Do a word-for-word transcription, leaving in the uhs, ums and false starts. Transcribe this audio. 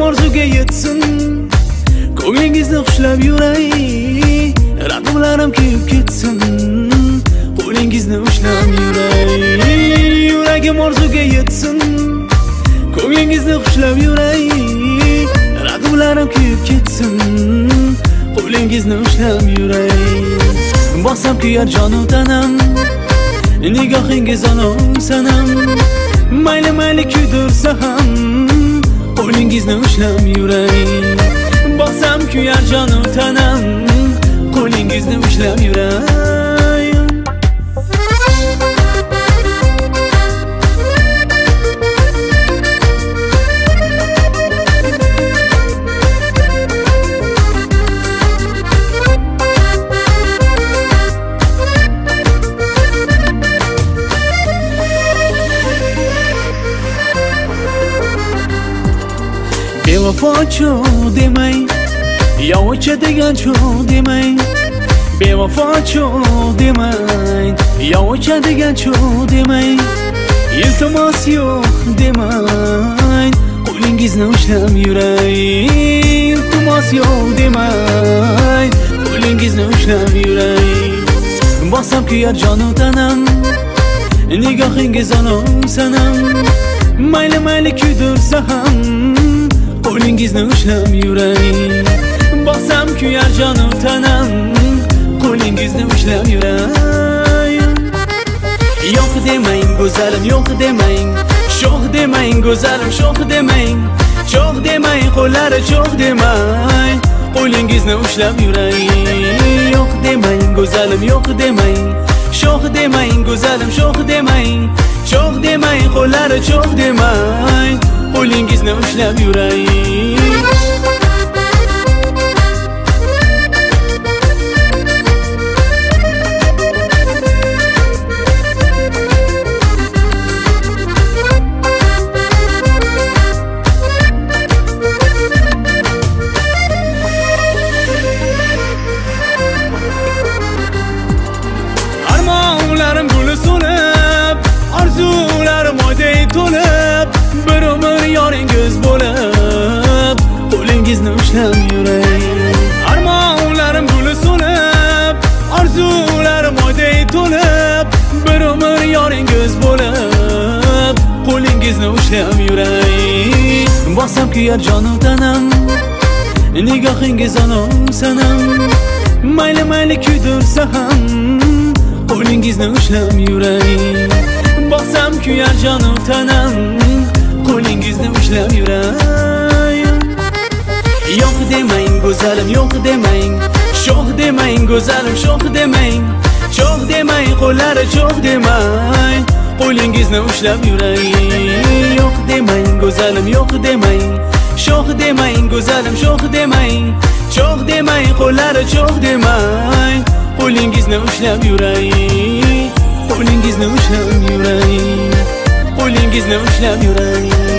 orzuga yetsin, ko'nglingizni xushlab yuray, raqiblarim kuyib ketsin, qo'lingizni ushlab yuray. Yuragim orzuga yetsin, ko'nglingizni xushlab yuray, raqiblarim kuyib ketsin, qo'lingizni ushlab yuray. Boqsam kuyar jonu tanam, nigohingiz olov sanam, mayli mayli kuydirsa ham qo'lingizni ushlab yuray. Boqsam kuyar jonu tanam, qo'lingizni ushlab yuray. Bevafochu demay, yovcha deganchu demay, bevafochu demay, yovcha deganchu demay, iltimos yo'q demay, qo'lingizni ushlab yuray. Iltimos yo'q demay, qo'lingizni ushlab yuray. Boqsam kuyar jonu tanam, nigohingiz olov sanam, mayli mayli kuydirsa ham qo'lingizni ushlab yuray. Boqsam kuyar jonu tanam, qo'lingizni ushlab yuray. Yo'q demang go'zalim, yo'q demang, sho'x demang go'zalim, sho'x demang, cho'q demang qo'llari cho'q demang, qo'lingizni ushlab yuray. Yo'q demang go'zalim, yo'q demang, sho'x demang go'zalim, sho'x demang, cho'q demang qo'llari cho'q demang, qo'lingizni ushlab yuray. Armonlarim guli so'nib, orzularim oyday to'lib, bir umr yoringiz bo'lib, qo'lingizni ushlab yuray. Armonlarim guli so'nib, orzularim oyday to'lib, bir umr yoringiz bo'lib, qo'lingizni ushlab yuray. Boqsam kuyar jonu tanam, nigohingiz olov sanam, mayli mayli kuydirsa ham qo'lingizni ushlab yuray. Boqsam kuyar jonu tanam, qo'lingizni ushlab yuray. Yo'q demang go'zalim, yo'q demang, sho'x demang go'zalim, sho'x demang, cho'q demang qo'llari cho'q demang, qo'lingizni ushlab yuray. Yo'q demang go'zalim, yo'q demang, sho'x demang go'zalim, sho'x demang, cho'q demang qo'llari cho'q demang, qo'lingizni ushlab yuray. Qo'lingizni ushlab yuray, qo'lingizni ushlab yuray.